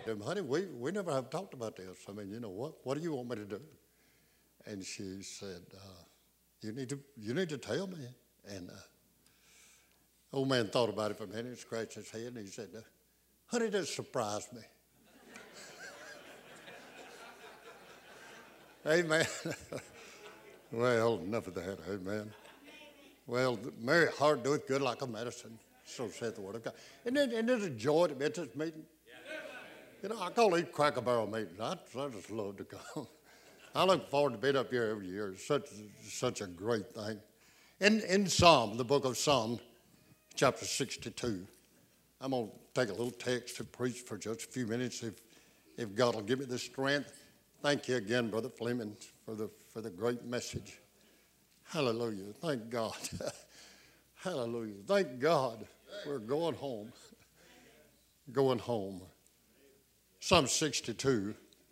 Honey, we never have talked about this. I mean, what do you want me to do? And she said, you need to tell me. And old man thought about it for a minute, scratched his head, and he said, honey, that surprised me. Amen. Well, enough of that. Amen. Well, Mary heart doeth good like a medicine. So saith the word of God. And then there's a joy to be at this meeting. I call these Cracker Barrel meetings. I just love to come. I look forward to being up here every year. It's such a great thing. In Psalm, the book of Psalm, chapter 62, I'm going to take a little text to preach for just a few minutes if God will give me the strength. Thank you again, Brother Fleming, for the great message. Hallelujah. Thank God. Hallelujah. Thank God. We're going home. Going home. Psalm 62.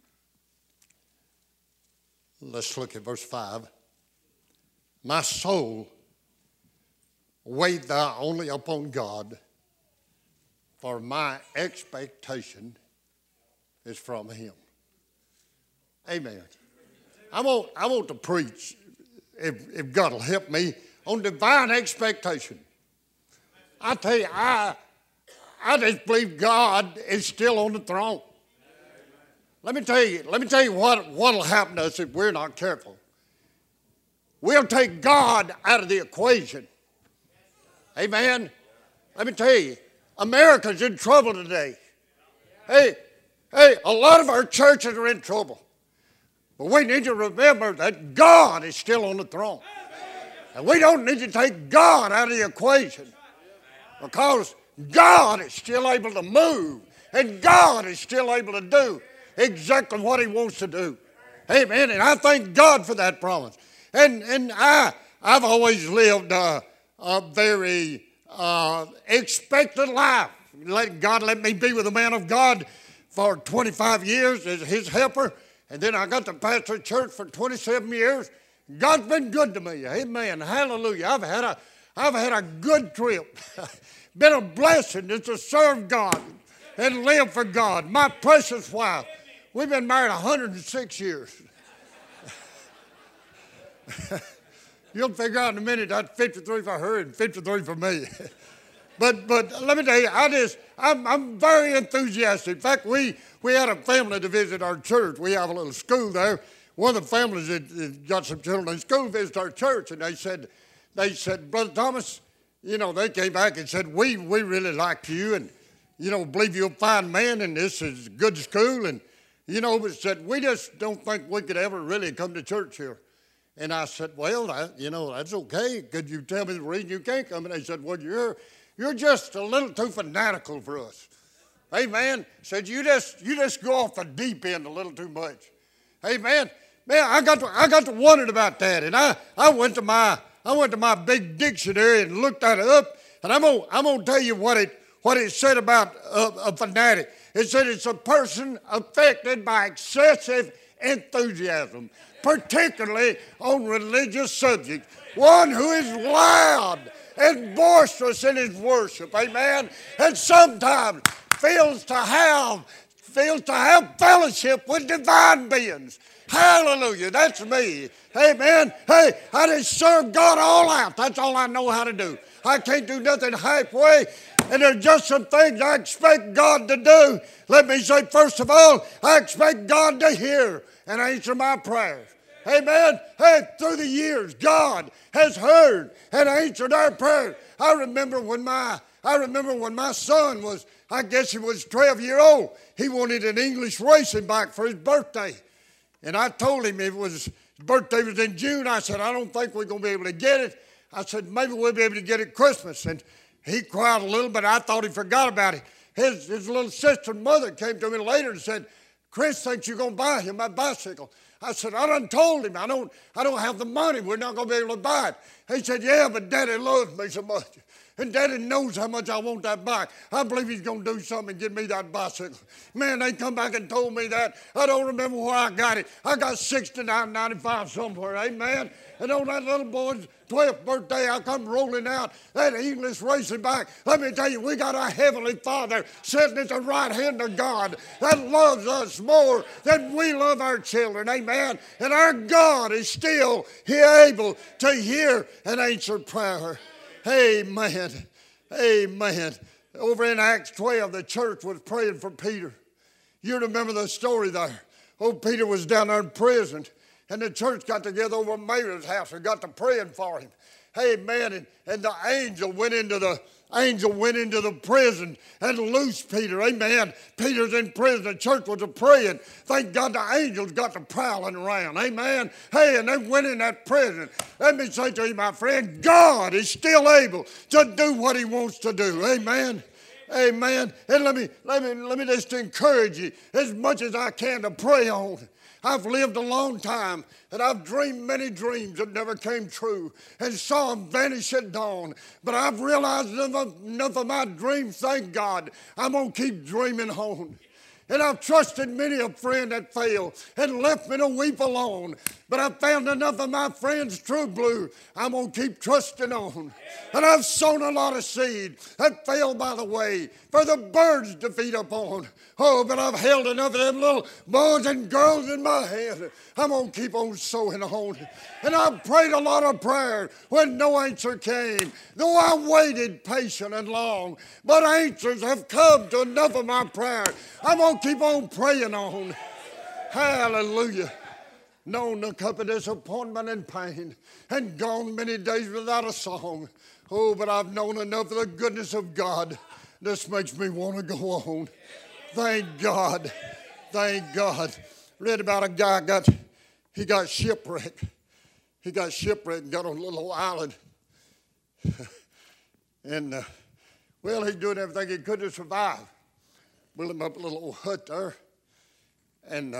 Let's look at verse 5. My soul, wait thou only upon God, for my expectation is from him. Amen. I want to preach, if God will help me, on divine expectation. I tell you, I just believe God is still on the throne. Let me tell you what'll happen to us if we're not careful. We'll take God out of the equation. Amen. Let me tell you, America's in trouble today. Hey, a lot of our churches are in trouble. But we need to remember that God is still on the throne. And we don't need to take God out of the equation, because God is still able to move, and God is still able to do exactly what he wants to do. Amen. And I thank God for that promise. And I've always lived a very expectant life. God let me be with a man of God for 25 years as his helper. And then I got to pastor a church for 27 years. God's been good to me. Amen. Hallelujah. I've had a good trip. Been a blessing to serve God and live for God. My precious wife. We've been married 106 years. You'll figure out in a minute that's 53 for her and 53 for me. But let me tell you, I'm very enthusiastic. In fact, we had a family to visit our church. We have a little school there. One of the families that got some children in school visited our church, and they said, Brother Thomas, they came back and said, we really like you, and believe you're a fine man, and this is a good school, and but said, we just don't think we could ever really come to church here. And I said, well, that's okay. Could you tell me the reason you can't come? And they said, well, you're just a little too fanatical for us. Amen. Said, you just go off the deep end a little too much. Amen. Man, I got to wondering about that. And I went to my big dictionary and looked that up. And I'm gonna tell you what it said about a fanatic. It said it's a person affected by excessive enthusiasm, particularly on religious subjects. One who is loud and boisterous in his worship, amen, and sometimes fails to have fellowship with divine beings. Hallelujah, that's me. Amen. Hey, I just serve God all out. That's all I know how to do. I can't do nothing halfway. And there's just some things I expect God to do. Let me say, first of all, I expect God to hear and answer my prayers. Amen. Hey, through the years, God has heard and answered our prayers. I remember when my son was, I guess he was 12 years old. He wanted an English racing bike for his birthday. And I told him his birthday was in June. I said, I don't think we're going to be able to get it. I said, maybe we'll be able to get it Christmas. And he cried a little, but I thought he forgot about it. His little sister and mother came to me later and said, Chris thinks you're going to buy him a bicycle. I said, I done told him I don't have the money. We're not going to be able to buy it. He said, yeah, but Daddy loves me so much. And Daddy knows how much I want that bike. I believe he's going to do something and get me that bicycle. Man, they come back and told me that. I don't remember where I got it. I got $69.95 somewhere, amen. And on that little boy's 12th birthday, I come rolling out that English racing bike. Let me tell you, we got a Heavenly Father sitting at the right hand of God that loves us more than we love our children, amen. And our God is still able to hear and answer prayer. Amen. Amen. Over in Acts 12, the church was praying for Peter. You remember the story there. Old Peter was down there in prison, and the church got together over at Mayor's house and got to praying for him. Amen. And the angel went into the prison and loosed Peter. Amen. Peter's in prison. The church was praying. Thank God the angels got to prowling around. Amen. Hey, and they went in that prison. Let me say to you, my friend, God is still able to do what he wants to do. Amen. Amen. And let me just encourage you as much as I can to pray on. I've lived a long time, and I've dreamed many dreams that never came true and saw them vanish at dawn. But I've realized enough of my dreams, thank God, I'm going to keep dreaming on. And I've trusted many a friend that failed and left me to weep alone. But I've found enough of my friends true blue, I'm going to keep trusting on. And I've sown a lot of seed that fell by the way for the birds to feed upon. Oh, but I've held enough of them little boys and girls in my hand. I'm going to keep on sowing on. And I've prayed a lot of prayer when no answer came, though I waited patient and long. But answers have come to enough of my prayer. I'm going to keep on praying on. Hallelujah. Known the cup of disappointment and pain, and gone many days without a song. Oh, but I've known enough of the goodness of God. This makes me want to go on. Thank God. Thank God. Read about a guy he got shipwrecked. He got shipwrecked and got on a little island. And, well, he's doing everything he could to survive. Built him up a little old hut there. And,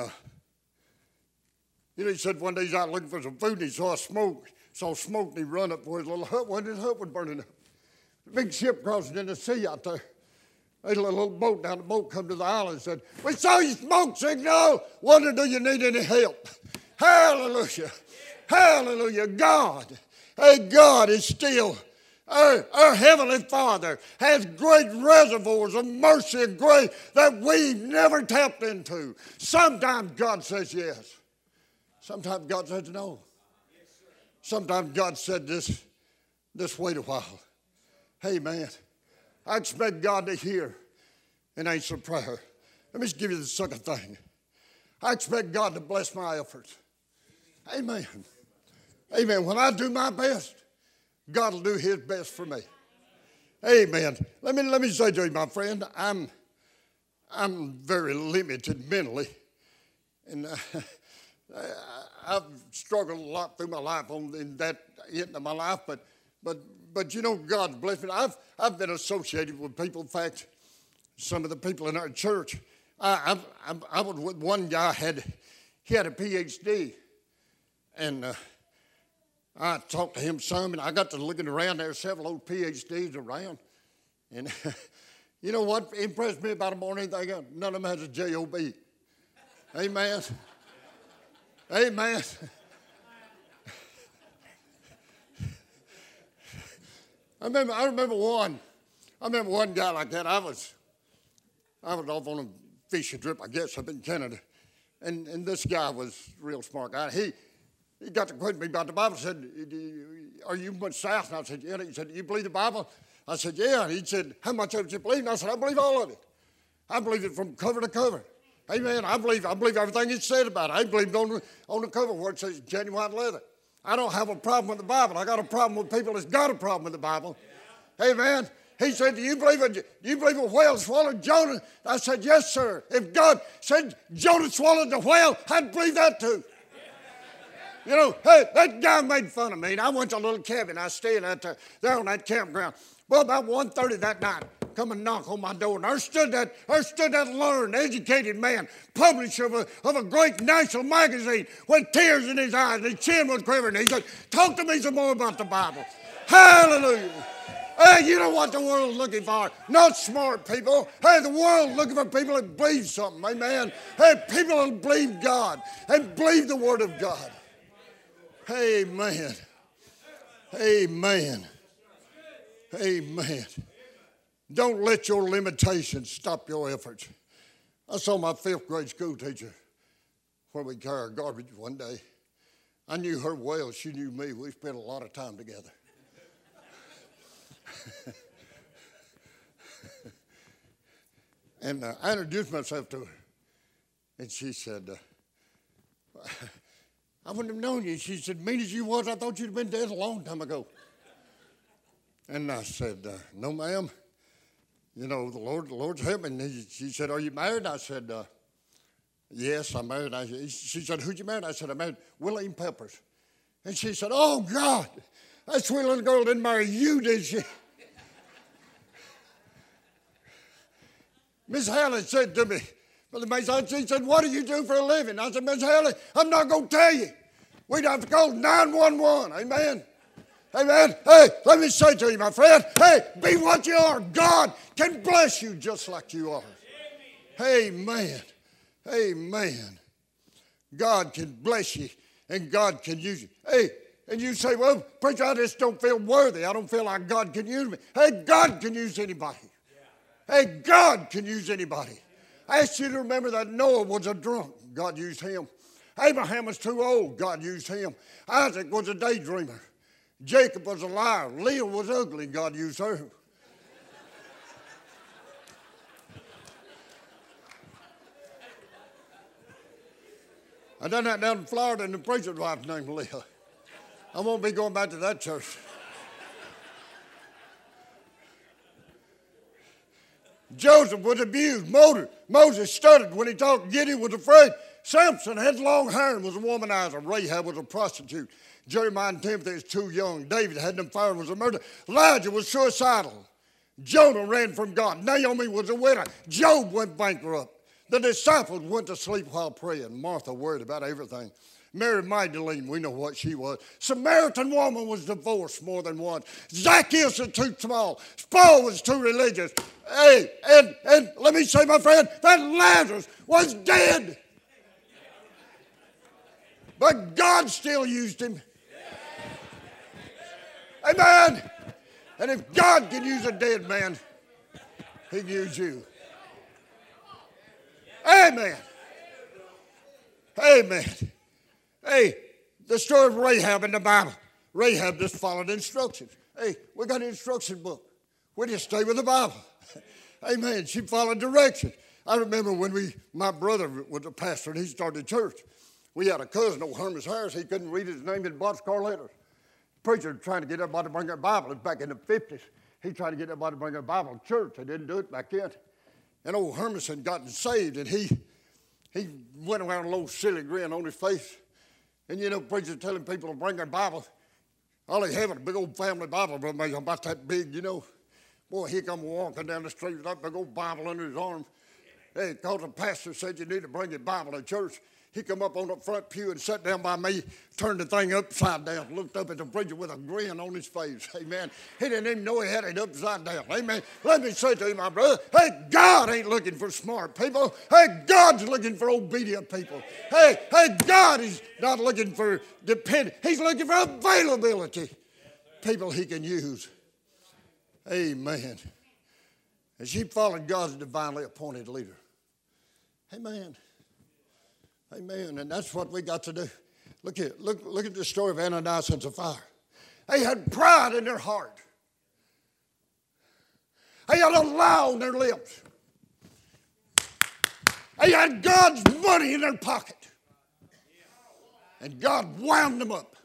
he said one day he's out looking for some food and he saw smoke. And he run up for his little hut. His hut was burning up. A big ship crossing in the sea out there. They had a little boat down. The boat come to the island and said, "We saw your smoke signal. Wonder, do you need any help?" Hallelujah. Hallelujah. God. Hey, God is still, our Heavenly Father has great reservoirs of mercy and grace that we've never tapped into. Sometimes God says yes. Sometimes God says no. Sometimes God said this wait a while. Hey, man, I expect God to hear and answer prayer. Let me just give you the second thing. I expect God to bless my efforts. Amen. Amen. When I do my best, God will do his best for me. Amen. Let me say to you, my friend, I'm very limited mentally. And I've struggled a lot through my life in that end of my life, but you know, God's blessed me. I've been associated with people. In fact, some of the people in our church, I was with one guy, he had a PhD, and I talked to him some, and I got to looking around. There were several old PhDs around, and you know what impressed me about them more than anything? None of them has a J-O-B. Amen. Amen. I remember one guy like that. I was off on a fishing trip, I guess, up in Canada, and this guy was a real smart guy. He got to question me about the Bible. Said, "Are you much south?" And I said, "Yeah." He said, "Do you believe the Bible?" I said, "Yeah." And he said, "How much of it you believe?" And I said, "I believe all of it. I believe it from cover to cover." Amen. I believe everything it said about it. I believe on the cover where it says genuine leather. I don't have a problem with the Bible. I got a problem with people that's got a problem with the Bible. Amen. He said, do you believe a whale swallowed Jonah? I said, "Yes, sir. If God said Jonah swallowed the whale, I'd believe that too." You know, hey, that guy made fun of me. And I went to a little cabin. I stayed out there on that campground. Well, about 1:30 that night, come and knock on my door. And there stood that learned, educated man, publisher of a great national magazine with tears in his eyes. His chin was quivering. He said, "Talk to me some more about the Bible." Hallelujah. Hey, you know what the world's looking for? Not smart people. Hey, the world's looking for people that believe something. Amen. Hey, people that believe God and believe the Word of God. Amen. Amen. Amen. Don't let your limitations stop your efforts. I saw my 5th grade school teacher where we carried garbage one day. I knew her well. She knew me. We spent a lot of time together. And I introduced myself to her. And she said, I wouldn't have known you. She said, mean as you was, I thought you'd have been dead a long time ago. And I said, no, ma'am. You know, the Lord's helped me. And she said, are you married? I said, yes, I'm married. She said, who'd you marry? I said, I married William Peppers. And she said, oh, God, that sweet little girl didn't marry you, did she? Miss Haley said to me, Brother Mason, she said, what do you do for a living? I said, Miss Haley, I'm not going to tell you. We'd have to call 911. Amen. Amen. Hey, let me say to you, my friend, hey, be what you are. God can bless you just like you are. Amen. Amen. God can bless you and God can use you. Hey, and you say, well, preacher, I just don't feel worthy. I don't feel like God can use me. Hey, God can use anybody. Hey, God can use anybody. I ask you to remember that Noah was a drunk. God used him. Abraham was too old. God used him. Isaac was a daydreamer. Jacob was a liar. Leah was ugly. God used her. I done that down in Florida, and the preacher's wife's named Leah. I won't be going back to that church. Joseph was abused. Moses stuttered when he talked. Gideon was afraid. Samson had long hair and was a womanizer. Rahab was a prostitute. Jeremiah and Timothy was too young. David had them fired and was a murderer. Elijah was suicidal. Jonah ran from God. Naomi was a widow. Job went bankrupt. The disciples went to sleep while praying. Martha worried about everything. Mary Magdalene, we know what she was. Samaritan woman was divorced more than once. Zacchaeus was too small. Paul was too religious. Hey, and let me say, my friend, that Lazarus was dead. But God still used him. Amen. And if God can use a dead man, he can use you. Amen. Amen. Hey, the story of Rahab in the Bible. Rahab just followed instructions. Hey, we got an instruction book. We just stay with the Bible. Amen. She followed directions. I remember when my brother was a pastor and he started a church. We had a cousin, old Hermas Harris. He couldn't read his name in boxcar letters. The preacher was trying to get everybody to bring their Bible. It was back in the 50s. He tried to get everybody to bring their Bible to church. They didn't do it back then. And old Hermas had gotten saved, and he went around with a little silly grin on his face. And you know, preachers telling people to bring their Bible. All they have is a big old family Bible, brother, about that big, you know. Boy, he come walking down the street with that big old Bible under his arm. Hey, because the pastor said you need to bring your Bible to church. He come up on the front pew and sat down by me, turned the thing upside down, looked up at the preacher with a grin on his face. Amen. He didn't even know he had it upside down. Amen. Let me say to you, my brother, hey, God ain't looking for smart people. Hey, God's looking for obedient people. Hey, God is not looking for dependent. He's looking for availability. People he can use. Amen. And she followed God's divinely appointed leader. Amen. Amen. And that's what we got to do. Look at the story of Ananias and Sapphira. They had pride in their heart. They had a lie on their lips. They had God's money in their pocket. And God wound them up.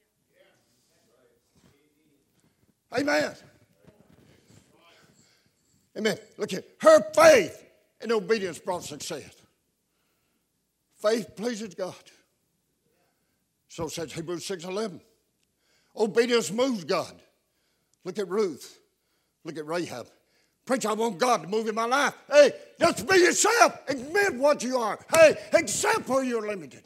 Amen. Amen. Look here. Her faith and obedience brought success. Faith pleases God. So says Hebrews 6:11. Obedience moves God. Look at Ruth. Look at Rahab. Preacher, I want God to move in my life. Hey, just be yourself. Admit what you are. Hey, accept where you're limited.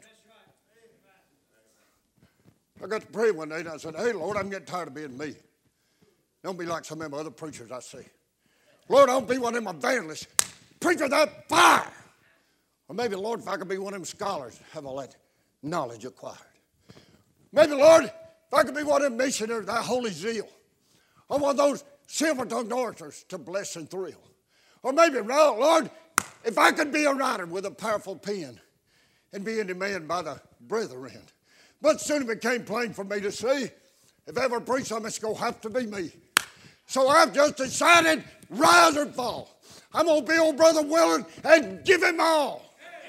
I got to pray one day and I said, hey, Lord, I'm getting tired of being me. Don't be like some of them other preachers I see. Lord, don't be one of them evangelists. Preach with that fire. Or maybe, Lord, if I could be one of them scholars, have all that knowledge acquired. Maybe, Lord, if I could be one of them missionaries, that holy zeal. Or one of those silver-tongued orators to bless and thrill. Or maybe, Lord, if I could be a writer with a powerful pen and be in demand by the brethren. But soon it became plain for me to see, if ever preach, I must go have to be me. So I've just decided, rise or fall. I'm going to be old Brother Willard and give him all.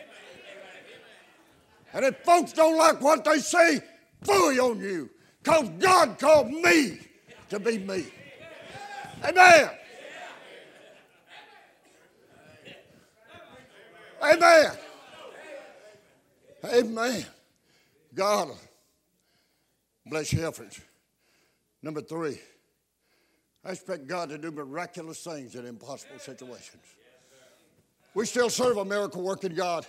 And if folks don't like what they say, fooey on you. Because God called me to be me. Amen. Amen. Amen. God bless your efforts. Number 3, I expect God to do miraculous things in impossible situations. We still serve a miracle-working God.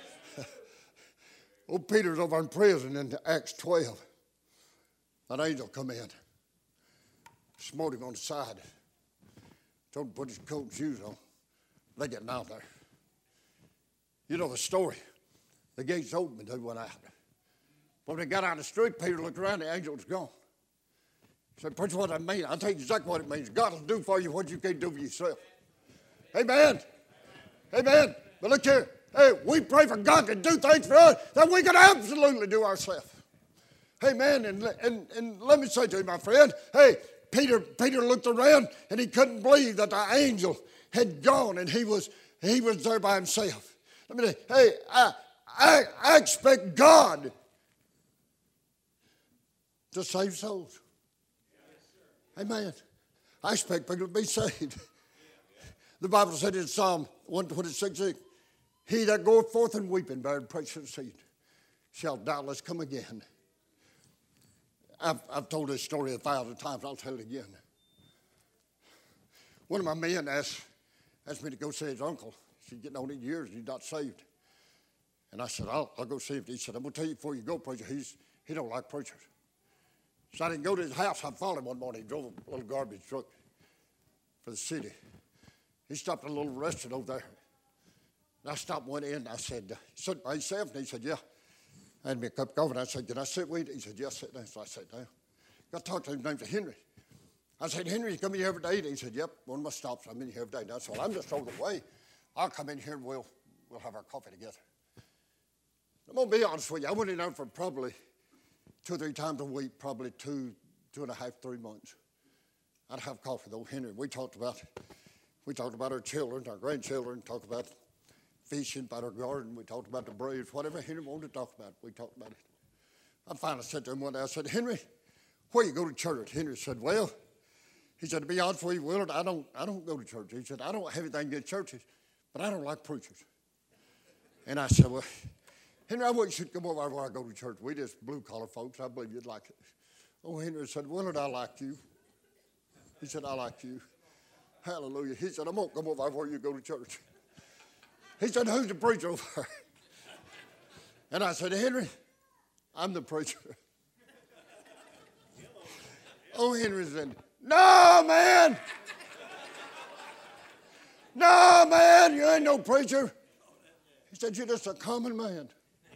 Old Peter's over in prison in Acts 12. An angel come in, smote him on the side, told him to put his coat and shoes on. They getting out there. You know the story. The gates opened and they went out. When they got out of the street, Peter looked around, the angel was gone. He said, preacher, what I mean? I'll tell you exactly what it means. God will do for you what you can't do for yourself. Amen. Amen. But look here. Hey, we pray for God to do things for us that we can absolutely do ourselves. Amen. And let me say to you, my friend, hey, Peter looked around and he couldn't believe that the angel had gone and he was there by himself. Let me say, hey, I expect God to save souls. Amen. I expect people to be saved. The Bible said in Psalm 126, he that goeth forth in weeping, bearing precious seed, shall doubtless come again. I've told this story 1,000 times. I'll tell it again. One of my men asked me to go see his uncle. He's getting on in years and he's not saved. And I said, I'll go see him. He said, I'm going to tell you before you go, preacher, he don't like preachers. So I didn't go to his house. I found him one morning. He drove a little garbage truck for the city. He stopped at a little restaurant over there. And I stopped and went in. I said, sit by yourself? And he said, yeah. I had me a cup of coffee. And I said, can I sit with you? He said, yes, sit down. So I sat down. Got to talk to him. His name's Henry. I said, Henry, you come in here every day? And he said, yep, one of my stops. I'm in here every day. And I said, well, I'm just over the way. I'll come in here and we'll have our coffee together. I'm going to be honest with you. I went in there for probably 2 or 3 times a week, probably 2.5, 3 months. I'd have coffee with old Henry. We talked about our children, our grandchildren, talked about fishing, about our garden. We talked about the Braves, whatever Henry wanted to talk about, we talked about it. I finally said to him one day, I said, Henry, where you go to church? Henry said, well, he said, to be honest with you, Willard, I don't go to church. He said, I don't have anything against churches, but I don't like preachers. And I said, well, Henry, I want you to come over where I go to church. We just blue-collar folks. I believe you'd like it. Oh, Henry said, Willard, I like you. He said, I like you. Hallelujah. He said, I'm going to come over where you go to church. He said, who's the preacher over there? And I said, Henry, I'm the preacher. Oh, Henry said, no, man. No, man, you ain't no preacher. He said, you're just a common man.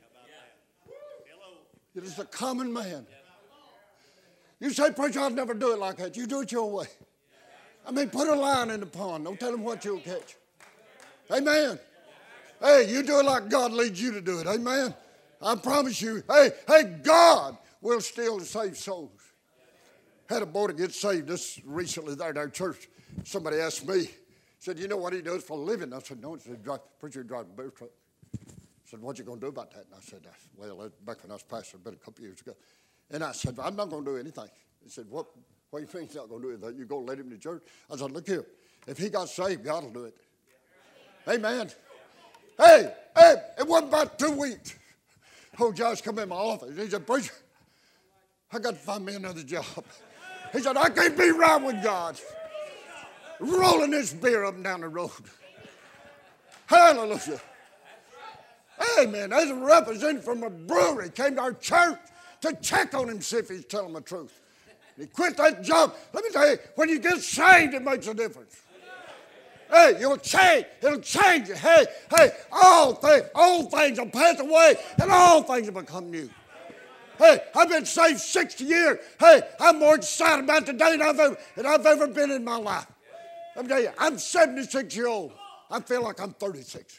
You're just a common man. You say, preacher, I'll never do it like that. You do it your way. I mean, put a line in the pond. Don't tell them what you'll catch. Amen. Hey, you do it like God leads you to do it. Amen. I promise you, hey, God will still save souls. Had a boy to get saved just recently there at our church. Somebody asked me, said, you know what he does for a living? I said, no, he said, preacher drives a bear truck. I said, what you going to do about that? And I said, well, that's back when I was pastor, been a couple years ago. And I said, I'm not going to do anything. He said, what do you mean he's not going to do anything? You going to let him to church? I said, look here. If he got saved, God will do it. Amen. Hey, it wasn't about 2 weeks. Old Josh come in my office. He said, preacher, I got to find me another job. He said, I can't be right with God. Rolling this beer up and down the road. Hallelujah. Amen. There's a representative from a brewery came to our church to check on him, see if he's telling the truth. And he quit that junk. Let me tell you, when you get saved, it makes a difference. Hey, you'll change. It'll change you. Hey, old things will pass away, and all things will become new. Hey, I've been saved 60 years. Hey, I'm more excited about today than I've ever been in my life. Let me tell you, I'm 76 years old. I feel like I'm 36.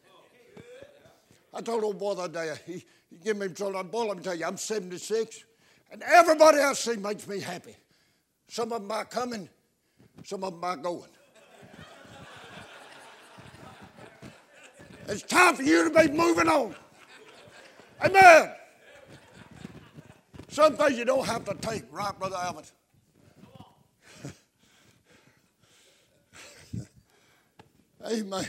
I told old boy the other day, he gave me some, boy, let me tell you, I'm 76, and everybody I see makes me happy. Some of them are coming, some of them are going. It's time for you to be moving on. Amen. Some things you don't have to take, right, Brother Alvin? Amen.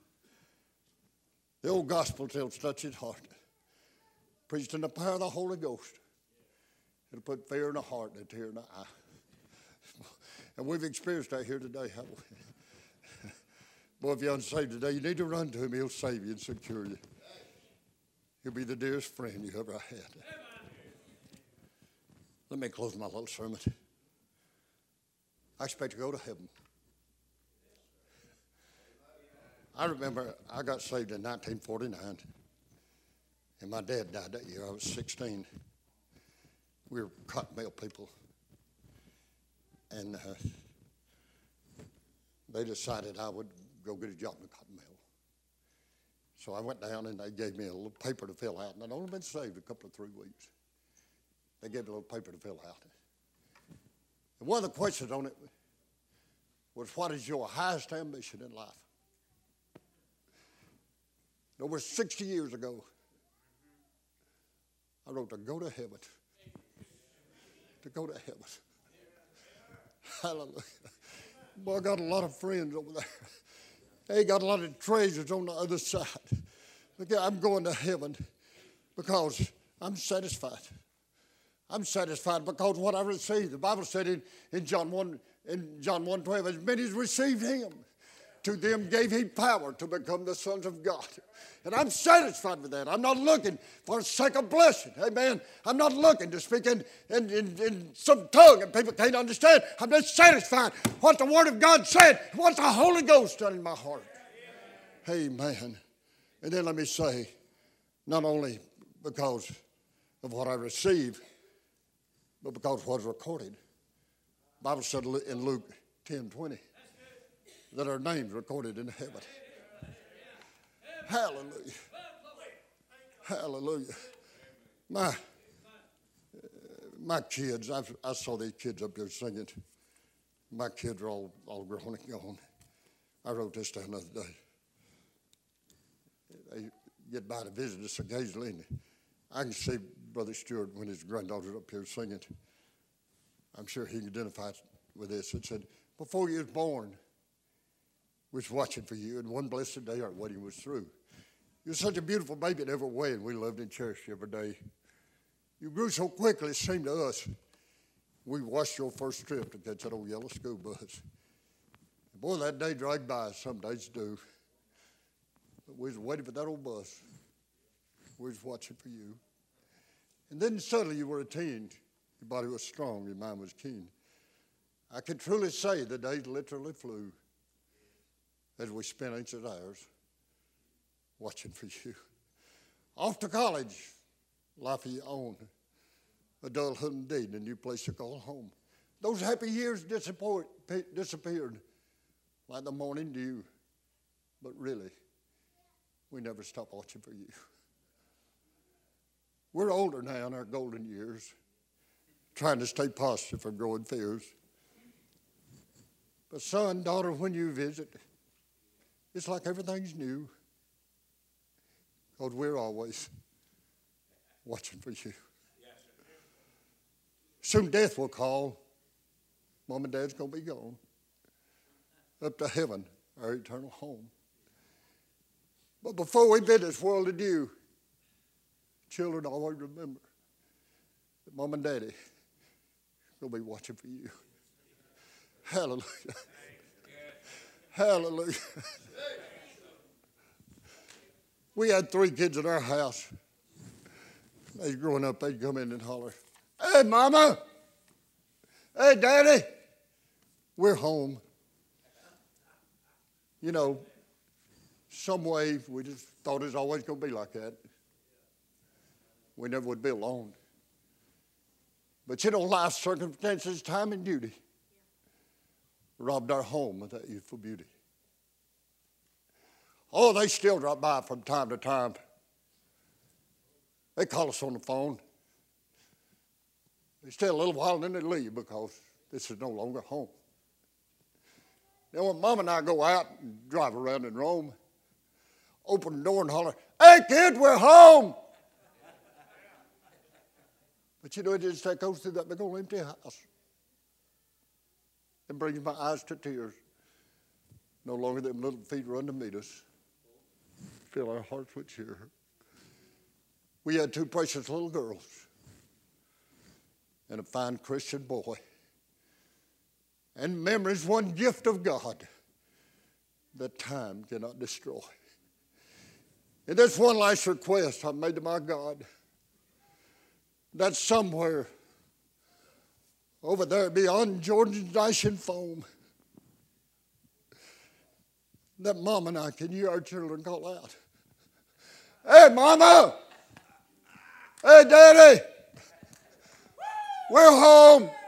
The old gospel tells touch his heart. Preached in the power of the Holy Ghost. It'll put fear in the heart and a tear in the eye. And we've experienced that here today, haven't we? Boy, if you're unsaved today, you need to run to him. He'll save you and secure you. He'll be the dearest friend you ever had. Let me close my little sermon. I expect to go to heaven. I remember I got saved in 1949, and my dad died that year. I was 16. We were cotton mill people, and they decided I would go get a job in a cotton mill. So I went down, and they gave me a little paper to fill out, and I'd only been saved a couple of 3 weeks. They gave me a little paper to fill out. And one of the questions on it was, what is your highest ambition in life? Over 60 years ago, I wrote to go to heaven. To go to heaven. Hallelujah. Boy, I got a lot of friends over there. They got a lot of treasures on the other side. Look, I'm going to heaven because I'm satisfied. I'm satisfied because what I received. The Bible said in John 1:12, as many as received him, to them gave he power to become the sons of God. And I'm satisfied with that. I'm not looking for a second blessing. Amen. I'm not looking to speak in some tongue that people can't understand. I'm just satisfied what the Word of God said, what the Holy Ghost done in my heart. Amen. And then let me say, not only because of what I received, but because of what was recorded. The Bible said in Luke 10:20 that our names recorded in heaven. Hallelujah. Hallelujah. My kids, I saw these kids up there singing. My kids are all grown and gone. I wrote this down the other day. They get by to visit us occasionally, and I can see Brother Stewart when his granddaughter's up here singing. I'm sure he can identify with this. It said, before you was born, we was watching for you, and one blessed day our wedding was through. You were such a beautiful baby in every way, and we loved and cherished you every day. You grew so quickly, it seemed to us. We watched your first trip to catch that old yellow school bus. Boy, that day dragged by, some days do. But we was waiting for that old bus. We was watching for you. And then suddenly you were a teen. Your body was strong, your mind was keen. I can truly say the days literally flew as we spent ancient hours watching for you. Off to college, life of your own, adulthood indeed, a new place to call home. Those happy years disappeared like the morning dew, but really, we never stopped watching for you. We're older now in our golden years, trying to stay positive from growing fears. But son, daughter, when you visit, it's like everything's new, because we're always watching for you. Soon death will call. Mom and Dad's going to be gone. Up to heaven, our eternal home. But before we bid this world adieu, children always remember that Mom and Daddy will be watching for you. Hallelujah. Hallelujah. We had 3 kids in our house. They was growing up, they'd come in and holler, "Hey, Mama, Hey, Daddy, we're home. You know, some way we just thought it was always going to be like that. We never would be alone. But you know, life circumstances, time and duty robbed our home of that youthful beauty. Oh, they still drop by from time to time. They call us on the phone. They stay a little while and then they leave because this is no longer home. Now, when Mom and I go out and drive around in Rome, open the door and holler, "Hey, kids, we're home!" But you know, it just goes through that big old empty house and brings my eyes to tears. No longer them little feet run to meet us. Fill our hearts with cheer. We had two precious little girls and a fine Christian boy. And memories, one gift of God that time cannot destroy. And there's one last request I've made to my God, that somewhere over there beyond Jordan's dashing foam, that Mom and I can hear our children call out, "Hey, Mama! Hey, Daddy! We're home!"